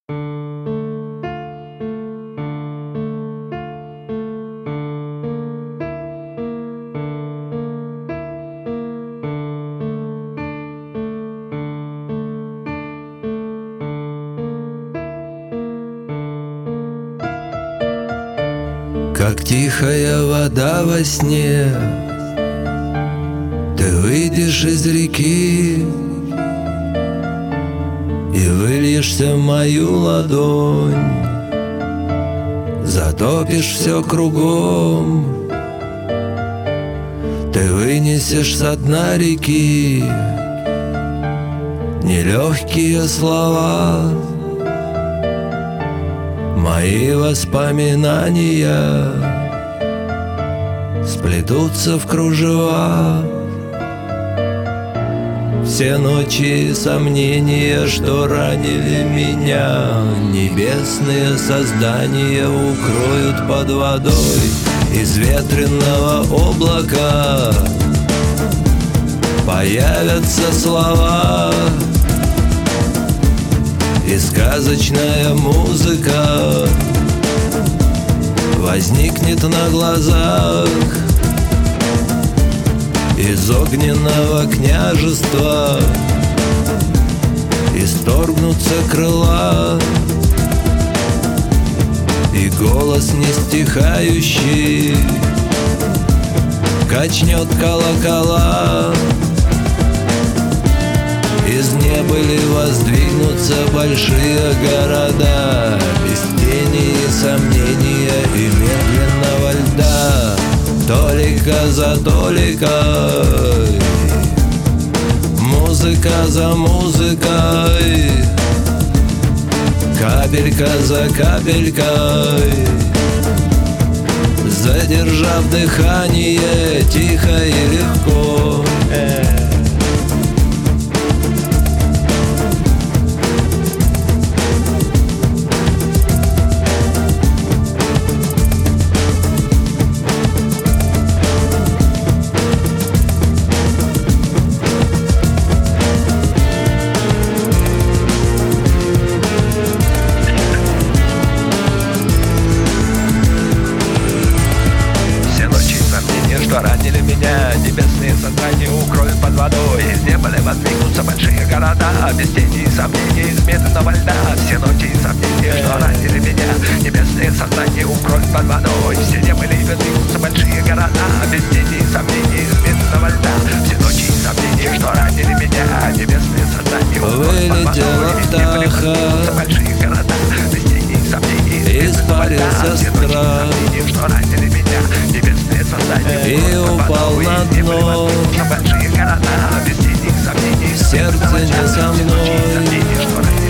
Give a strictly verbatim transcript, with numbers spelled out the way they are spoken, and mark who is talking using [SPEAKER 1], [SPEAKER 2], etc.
[SPEAKER 1] Как тихая вода во сне, ты выйдешь из реки и выльешься в мою ладонь, затопишь все кругом. Ты вынесешь со дна реки нелегкие слова, мои воспоминания сплетутся в кружева. Все ночи сомнения, что ранили меня, небесные создания укроют под водой. Из ветреного облака появятся слова, и сказочная музыка возникнет на глазах. Из огненного княжества исторгнутся крыла, и голос не стихающий качнет колокола. Из небыли воздвигнутся большие города, без тени и сомнения и медленного льда. Толика за толикой, музыка за музыкой, капелька за капелькой, задержав дыхание тихо и легко.
[SPEAKER 2] Что ранили меня, небесные создания укроют под водой. Из неба воздвигнутся большие города, без тени и сомнений, из медленного льда. Все ночи и сомнения, что ранили меня, небесные создания укроют под водой. Все неба воздвигнутся большие города, без тени и сомнений, из медленного льда. Все ночи и сомнения, что ранили меня, небесные создания укроют под водой. Из неба воздвигнутся большие города, без тени и сомнений, из медленного льда. Все ночи и сомнения, что ранили меня, небесные создания
[SPEAKER 1] и упал на дно.
[SPEAKER 2] Сердце
[SPEAKER 1] не со мной.